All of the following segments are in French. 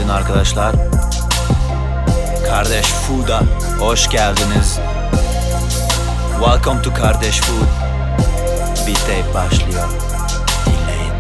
Günaydın arkadaşlar. Kardeş Food'a hoş geldiniz. Welcome to Kardeş Food. Bir tape başlıyor. Dinleyin.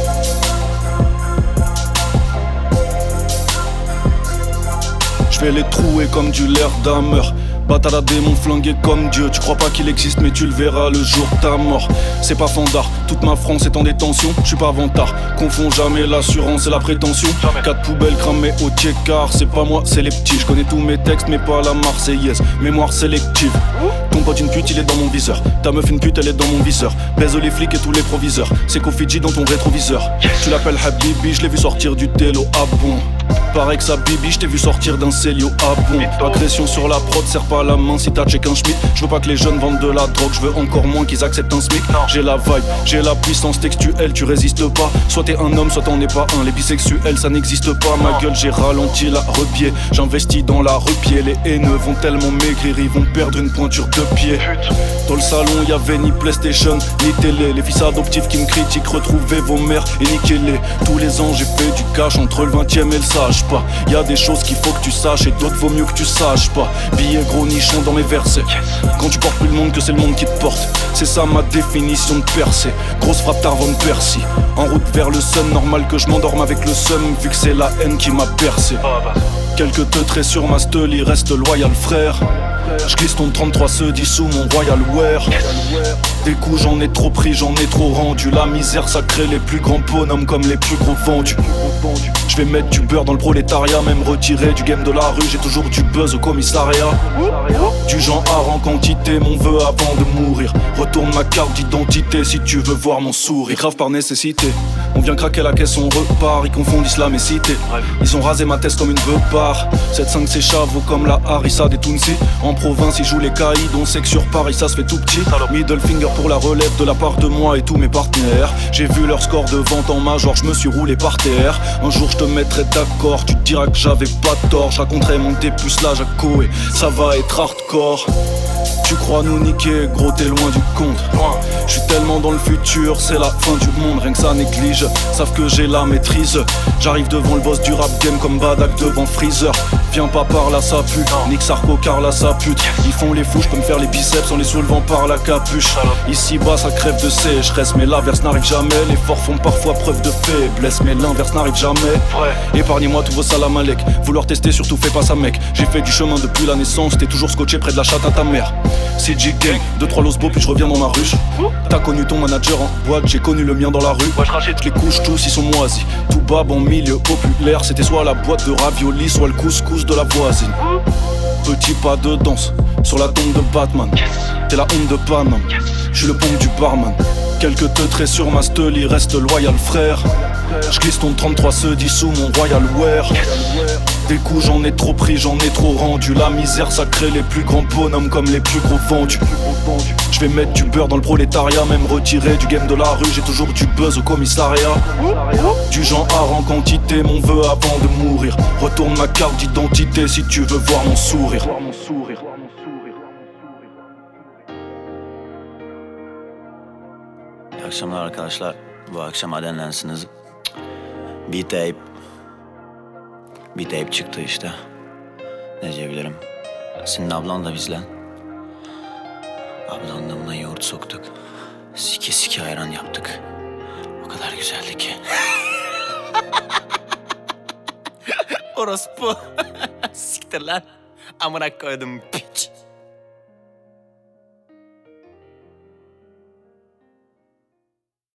Je vais les trouer comme du Lerdamer. Bataradé, mon flingué comme Dieu. Tu crois pas qu'il existe mais tu le verras le jour de ta mort. C'est pas fandard, toute ma France est en détention. Je suis pas vantard, confonds jamais l'assurance et la prétention. 4 poubelles cramées au car c'est pas moi, c'est les petits. Je connais tous mes textes mais pas la marseillaise. Mémoire sélective. Ton pote une pute, il est dans mon viseur. Ta meuf une pute, elle est dans mon viseur. Baise les flics et tous les proviseurs. C'est Kofi dans ton rétroviseur. Tu l'appelles Habibi, je l'ai vu sortir du télo, ah bon. Pareil que ça bibi, je t'ai vu sortir d'un Célio, ah bon. Agression sur la prod, serre pas la main si t'as check un schmitt. Je veux pas que les jeunes vendent de la drogue, je veux encore moins qu'ils acceptent un SMIC. J'ai la vibe, j'ai la puissance textuelle, tu résistes pas. Soit t'es un homme, soit t'en es pas un. Les bisexuels, ça n'existe pas. Ma gueule, j'ai ralenti la rebier. J'investis dans la repied. Les haineux vont tellement maigrir, ils vont perdre une pointure de pied. Dans le salon, y'avait ni PlayStation, ni télé. Les fils adoptifs qui me critiquent, retrouvez vos mères et niquez-les. Tous les ans, j'ai fait du cash entre le 20e et le sage pas. Y'a des choses qu'il faut que tu saches et d'autres vaut mieux que tu saches pas. Billets gros nichons dans mes versets. Quand tu portes plus le monde que c'est le monde qui te porte. C'est ça ma définition de percée. Grosse frappe Tarvon Percy. En route vers le sun, normal que je m'endorme avec le seum. Vu que c'est la haine qui m'a percé. Quelques teutrés sur ma stole, il reste loyal frère. Je glisse ton 33 se dit sous mon royal wear. Des coups j'en ai trop pris, j'en ai trop rendu. La misère ça crée les plus grands bonhommes comme les plus gros vendus. Je vais mettre du beurre dans le prolétariat, même retiré du game de la rue. J'ai toujours du buzz au commissariat. Du genre art en quantité, mon vœu avant de mourir. Retourne ma carte d'identité si tu veux voir mon sourire. Grave par nécessité, on vient craquer la caisse, on repart. Ils confondent islam et cité. Ils ont rasé ma tête comme une veuve-part. 7-5 c'est chavo comme la harissa des Tunsi. En province ils jouent les caïds, on sait que sur Paris ça se fait tout petit. Middle finger pour la relève de la part de moi et tous mes partenaires. J'ai vu leur score de vente en major, je me suis roulé par terre. Un jour je te mettrai d'accord, tu te diras que j'avais pas tort. Je raconterai mon dépucelage à Koé, ça va être hardcore. Tu crois nous niquer, gros t'es loin du compte. Je suis tellement dans le futur, c'est la fin du monde. Rien que ça néglige, savent que j'ai la maîtrise. J'arrive devant le boss du rap game comme Badak devant Freezer. Viens pas par là ça pue, Nick Sarko car là ça pute. Ils font les fous, je peux me faire les biceps en les soulevant par la capuche. Ici bas ça crève de sécheresse, mais l'inverse n'arrive jamais. Les forts font parfois preuve de faiblesse, mais l'inverse n'arrive jamais. Épargnez-moi tous vos salam alek. Vouloir tester surtout fais pas ça mec. J'ai fait du chemin depuis la naissance, t'es toujours scotché près de la chatte à ta mère. CG Gang, 2-3 los beaux puis je reviens dans ma ruche. T'as connu ton manager en boîte, j'ai connu le mien dans la rue. Je les couche tous, ils sont moisis. Tout bas, bon milieu populaire. C'était soit la boîte de ravioli, soit le couscous de la voisine. Petit pas de danse sur la tombe de Batman. T'es la honte de Paname, je suis le pompe du barman. Quelques teutrés sur ma stole, il reste loyal frère. Je glisse ton 33 se dit sous mon royal wear. Des coups j'en ai trop pris, j'en ai trop rendu. La misère ça crée les plus grands bonhommes comme les plus gros vendus. Je vais mettre du beurre dans le prolétariat, même retiré du game de la rue. J'ai toujours du buzz au commissariat. Du genre art en quantité, mon vœu avant de mourir. Retourne ma carte d'identité si tu veux voir mon sourire. İyi akşamlar arkadaşlar. Bu akşam adenlensiniz. Bir tape çıktı işte. Ne diyebilirim? Senin ablan da bizle. Ablanla buna yoğurt soktuk. Sike sike ayran yaptık. O kadar güzeldi ki. Orospu. Siktir lan. Amına koydum piç.